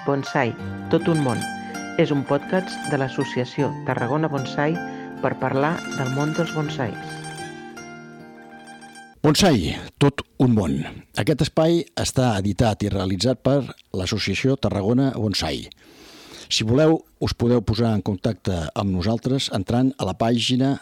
Bonsai, tot un món. És un podcast de l'Associació Tarragona Bonsai per parlar del món dels bonsais. Bonsai, tot un món. Aquest espai està editat i realitzat per l'Associació Tarragona Bonsai. Si voleu, us podeu posar en contacte amb nosaltres entrant a la pàgina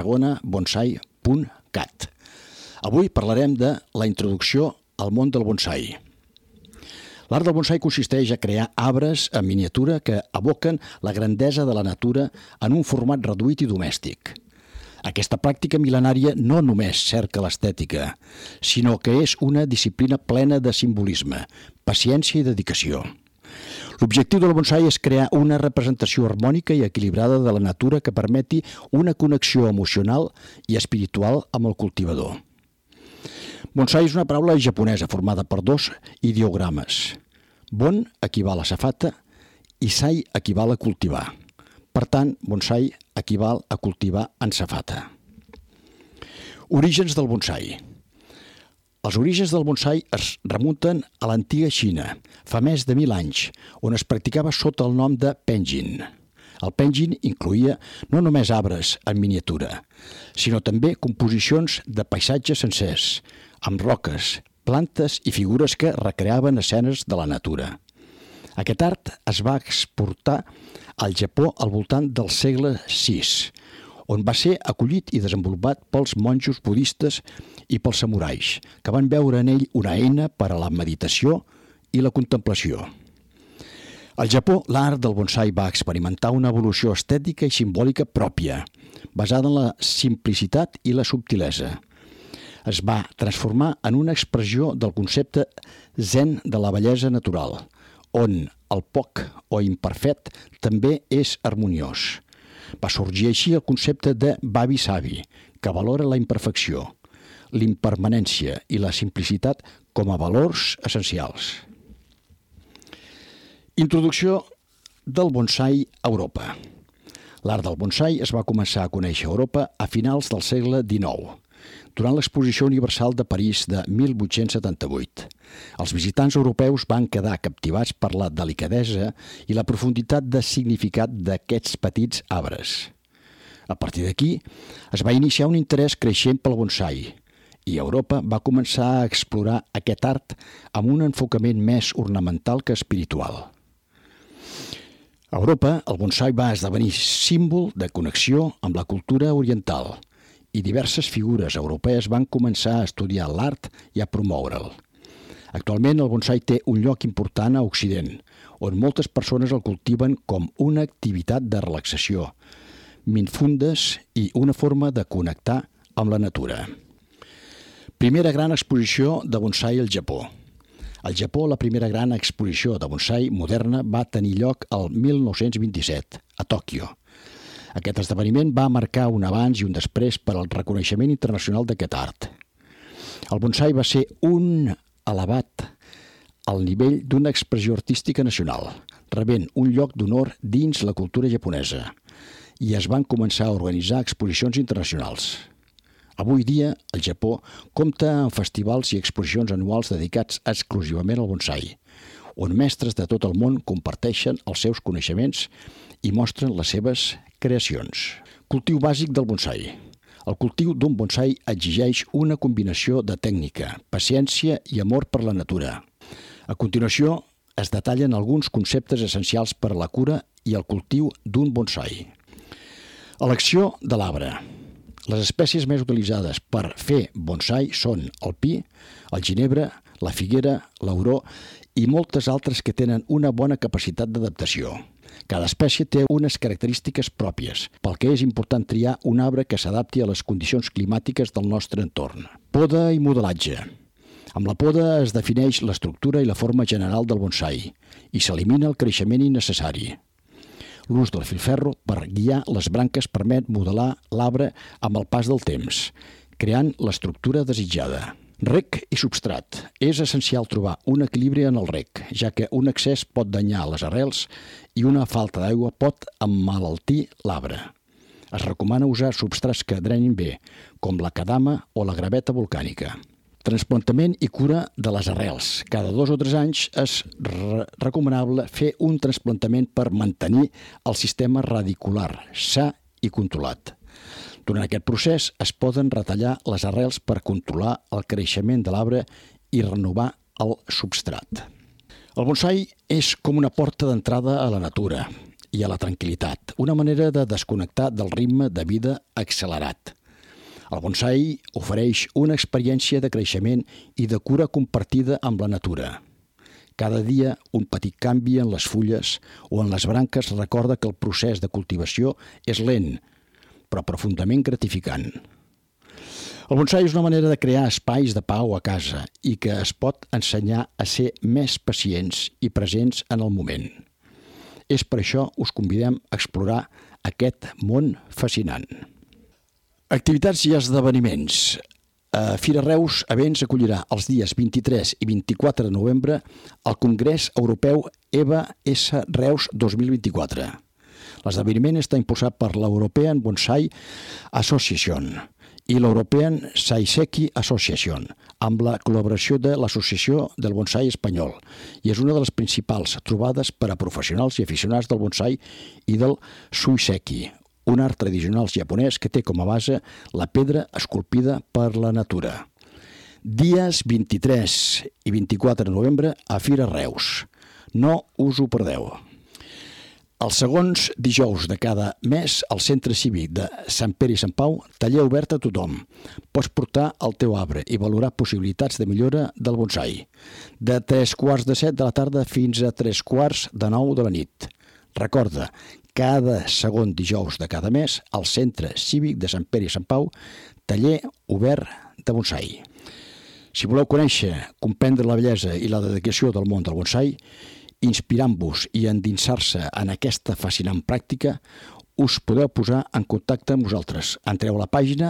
tarragonabonsai.cat. Avui parlarem de la introducció al món del bonsai. L'art del bonsai consisteix a crear arbres en miniatura que evoquen la grandesa de la natura en un format reduït i domèstic. Aquesta pràctica mil·lenària no només cerca l'estètica, sinó que és una disciplina plena de simbolisme, paciència i dedicació. L'objectiu del bonsai és crear una representació harmònica i equilibrada de la natura que permeti una connexió emocional i espiritual amb el cultivador. Bonsai és una paraula japonesa formada per dos ideogrames. Bon equival a safata i sai equival a cultivar. Per tant, bonsai equival a cultivar en safata. Orígens del bonsai. Els orígens del bonsai es remunten a l'antiga Xina, fa més de 1.000 anys, on es practicava sota el nom de penjin. El penjin incloïa no només arbres en miniatura, sinó també composicions de paisatges sencers, amb roques, plantes i figures que recreaven escenes de la natura. Aquest art es va exportar al Japó al voltant del segle VI, on va ser acollit i desenvolupat pels monjos budistes i pels samurais, que van veure en ell una eina per a la meditació i la contemplació. Al Japó, l'art del bonsai va experimentar una evolució estètica i simbòlica pròpia, basada en la simplicitat i la subtilesa. Es va transformar en una expressió del concepte zen de la bellesa natural, on el poc o imperfet també és harmoniós. Va sorgir així el concepte de wabi-sabi, que valora la imperfecció, l'impermanència i la simplicitat com a valors essencials. Introducció del bonsai a Europa. L'art del bonsai es va començar a conèixer a Europa a finals del segle XIX, durant l'Exposició Universal de París de 1878. Els visitants europeus van quedar captivats per la delicadesa i la profunditat de significat d'aquests petits arbres. A partir d'aquí, es va iniciar un interès creixent pel bonsai, i Europa va començar a explorar aquest art amb un enfocament més ornamental que espiritual. A Europa, el bonsai va esdevenir símbol de connexió amb la cultura oriental, i diverses figures europees van començar a estudiar l'art i a promoure'l. Actualment, el bonsai té un lloc important a Occident, on moltes persones el cultiven com una activitat de relaxació, mindfulness i una forma de connectar amb la natura. Primera gran exposició de bonsai al Japó. Al Japó, la primera gran exposició de bonsai moderna va tenir lloc el 1927, a Tòquio. Aquest esdeveniment va marcar un abans i un després per al reconeixement internacional d'aquest art. El bonsai va ser elevat al nivell d'una expressió artística nacional, rebent un lloc d'honor dins la cultura japonesa, i es van començar a organitzar exposicions internacionals. Avui dia, el Japó compta amb festivals i exposicions anuals dedicats exclusivament al bonsai, on mestres de tot el món comparteixen els seus coneixements i mostren les seves creacions. Cultiu bàsic del bonsai. El cultiu d'un bonsai exigeix una combinació de tècnica, paciència i amor per la natura. A continuació, es detallen alguns conceptes essencials per a la cura i el cultiu d'un bonsai. Elecció de l'arbre. Les espècies més utilitzades per fer bonsai són el pi, el ginebre, la figuera, l'auró i moltes altres que tenen una bona capacitat d'adaptació. Cada espècie té unes característiques pròpies, pel que és important triar un arbre que s'adapti a les condicions climàtiques del nostre entorn. Poda i modelatge. Amb la poda es defineix l'estructura i la forma general del bonsai i s'elimina el creixement innecessari. L'ús del filferro per guiar les branques permet modelar l'arbre amb el pas del temps, creant l'estructura desitjada. Reg i substrat. És essencial trobar un equilibri en el reg, ja que un excés pot danyar les arrels i una falta d'aigua pot emmalaltir l'arbre. Es recomana usar substrats que drenin bé, com la cadama o la graveta volcànica. Transplantament i cura de les arrels. Cada 2 o 3 anys és recomanable fer un trasplantament per mantenir el sistema radicular sa i controlat. Durant aquest procés es poden retallar les arrels per controlar el creixement de l'arbre i renovar el substrat. El bonsai és com una porta d'entrada a la natura i a la tranquil·litat, una manera de desconnectar del ritme de vida accelerat. El bonsai ofereix una experiència de creixement i de cura compartida amb la natura. Cada dia un petit canvi en les fulles o en les branques recorda que el procés de cultivació és lent, però profundament gratificant. El bonsai és una manera de crear espais de pau a casa i que es pot ensenyar a ser més pacients i presents en el moment. És per això us convidem a explorar aquest món fascinant. Activitats i esdeveniments. Fira Reus Events acollirà els dies 23 i 24 de novembre el Congrés Europeu EVA-S Reus 2024. L'esdeveniment està impulsat per l'European Bonsai Association i l'European Saiseki Association, amb la col·laboració de l'Associació del Bonsai Espanyol, i és una de les principals trobades per a professionals i aficionats del bonsai i del suiseki, un art tradicional japonès que té com a base la pedra esculpida per la natura. Dies 23 i 24 de novembre a Fira Reus. No us ho perdeu. Els segons dijous de cada mes, al Centre Cívic de Sant Pere i Sant Pau, taller obert a tothom. Pots portar el teu arbre i valorar possibilitats de millora del bonsai. De 3:15 de la tarda fins a 9:15 de la nit. Recorda, cada segon dijous de cada mes, al Centre Cívic de Sant Pere i Sant Pau, taller obert de bonsai. Si voleu conèixer, comprendre la bellesa i la dedicació del món del bonsai, inspirant-vos i endinsar-se en aquesta fascinant pràctica, us podeu posar en contacte amb nosaltres. Entreu a la pàgina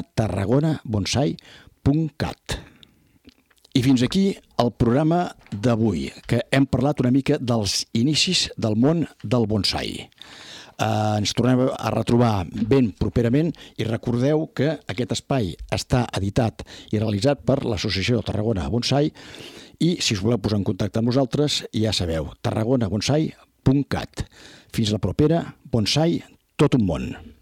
tarragonabonsai.cat. I fins aquí el programa d'avui, que hem parlat una mica dels inicis del món del bonsai. Ens tornem a retrobar ben properament i recordeu que aquest espai està editat i realitzat per l'Associació Tarragona Bonsai i si us voleu posar en contacte amb nosaltres ja sabeu, tarragonabonsai.cat. Fins la propera, bonsai, tot un món.